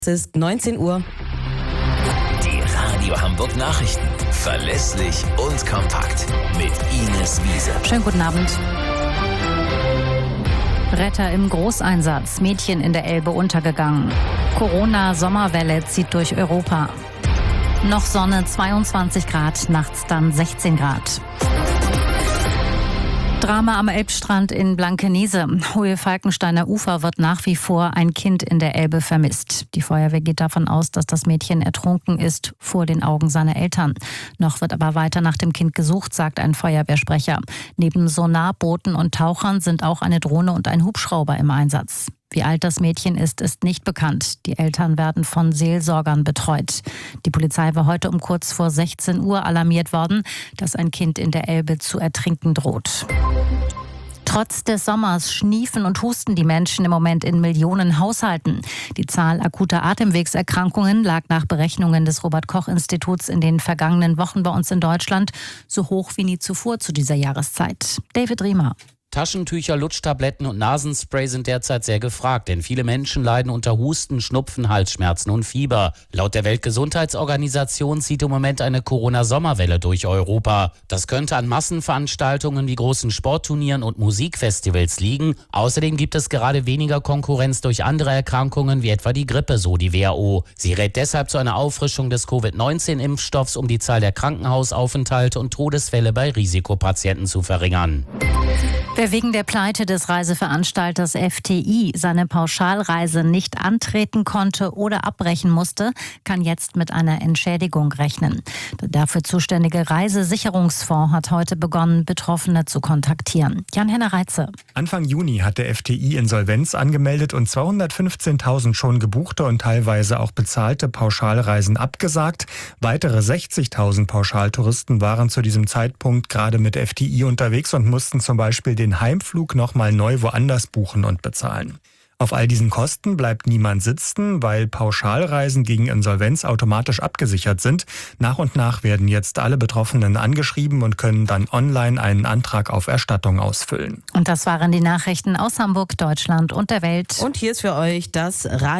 Es ist 19 Uhr. Die Radio Hamburg Nachrichten. Verlässlich und kompakt. Mit Ines Wiese. Schönen guten Abend. Retter im Großeinsatz. Mädchen in der Elbe untergegangen. Corona-Sommerwelle zieht durch Europa. Noch Sonne, 22 Grad, nachts dann 16 Grad. Drama am Elbstrand in Blankenese. Hohe Falkensteiner Ufer wird nach wie vor ein Kind in der Elbe vermisst. Die Feuerwehr geht davon aus, dass das Mädchen ertrunken ist vor den Augen seiner Eltern. Noch wird aber weiter nach dem Kind gesucht, sagt ein Feuerwehrsprecher. Neben Sonarbooten und Tauchern sind auch eine Drohne und ein Hubschrauber im Einsatz. Wie alt das Mädchen ist nicht bekannt. Die Eltern werden von Seelsorgern betreut. Die Polizei war heute um kurz vor 16 Uhr alarmiert worden, dass ein Kind in der Elbe zu ertrinken droht. Trotz des Sommers schniefen und husten die Menschen im Moment in Millionen Haushalten. Die Zahl akuter Atemwegserkrankungen lag nach Berechnungen des Robert-Koch-Instituts in den vergangenen Wochen bei uns in Deutschland so hoch wie nie zuvor zu dieser Jahreszeit. David Riemer. Taschentücher, Lutschtabletten und Nasenspray sind derzeit sehr gefragt, denn viele Menschen leiden unter Husten, Schnupfen, Halsschmerzen und Fieber. Laut der Weltgesundheitsorganisation zieht im Moment eine Corona-Sommerwelle durch Europa. Das könnte an Massenveranstaltungen wie großen Sportturnieren und Musikfestivals liegen. Außerdem gibt es gerade weniger Konkurrenz durch andere Erkrankungen wie etwa die Grippe, so die WHO. Sie rät deshalb zu einer Auffrischung des Covid-19-Impfstoffs, um die Zahl der Krankenhausaufenthalte und Todesfälle bei Risikopatienten zu verringern. Wer wegen der Pleite des Reiseveranstalters FTI seine Pauschalreise nicht antreten konnte oder abbrechen musste, kann jetzt mit einer Entschädigung rechnen. Der dafür zuständige Reisesicherungsfonds hat heute begonnen, Betroffene zu kontaktieren. Jan-Henner Reitze. Anfang Juni hat der FTI Insolvenz angemeldet und 215.000 schon gebuchte und teilweise auch bezahlte Pauschalreisen abgesagt. Weitere 60.000 Pauschaltouristen waren zu diesem Zeitpunkt gerade mit FTI unterwegs und mussten zum Beispiel den Heimflug nochmal neu woanders buchen und bezahlen. Auf all diesen Kosten bleibt niemand sitzen, weil Pauschalreisen gegen Insolvenz automatisch abgesichert sind. Nach und nach werden jetzt alle Betroffenen angeschrieben und können dann online einen Antrag auf Erstattung ausfüllen. Und das waren die Nachrichten aus Hamburg, Deutschland und der Welt. Und hier ist für euch das Radio.